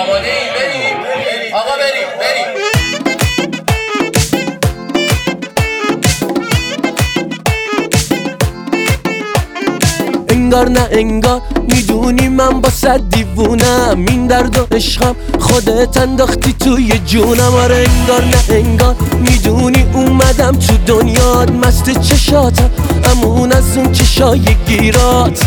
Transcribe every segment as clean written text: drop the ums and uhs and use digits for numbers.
آماده ای؟ بریم آقا، بریم. انگار نه انگار میدونی من با صد دیوونم، این درد و عشقم خودت انداختی توی جونم. آره انگار نه انگار میدونی اومدم تو دنیات، مست چشاتم امون از اون چشای گیرات.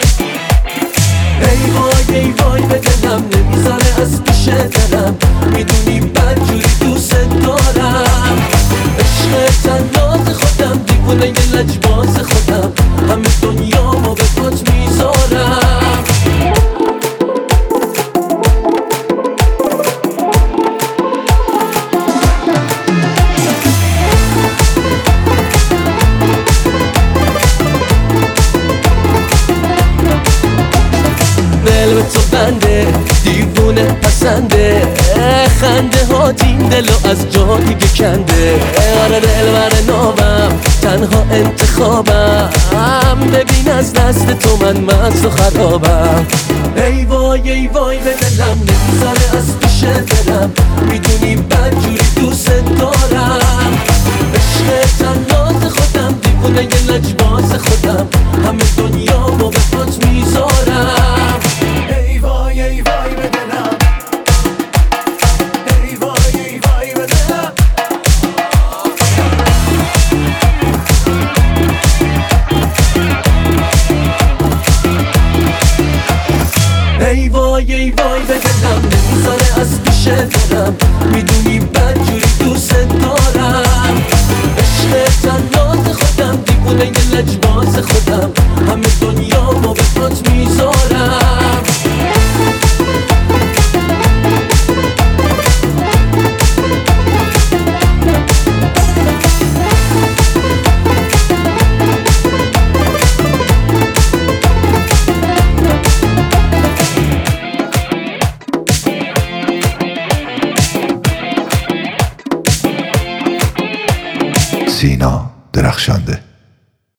ای وای به دلم نمیذاره از پیش دلم، میدونی بدجوری دوست دارم. عشق تنات خودم، دیوونه یه لجباز خودم، همه دنیامو به پات میذارم. دل به تو بنده، دیوونه پسنده، خنده ها این دلو از جا دیگه کنده. آره دل بر نابم، تنها انتخابم، ببین از دست تو من مست و خرابم. ای وای به دلم نمیذاره از پیش دلم، میدونی بدجوری دوست دارم. عشق تنات خودم، دیوونه یه لجباز خودم، همه دنیامو به پات میذارم. ای وای به دلم، ای وای به دلم. ای وای به دلم نمیذاره از پیش دلم، میدونی بدجوری دوست دارم. عشق تنات خودم، دیوونه یه لجباز خودم، همه دنیامو به پات میذارم. سینا درخشانده.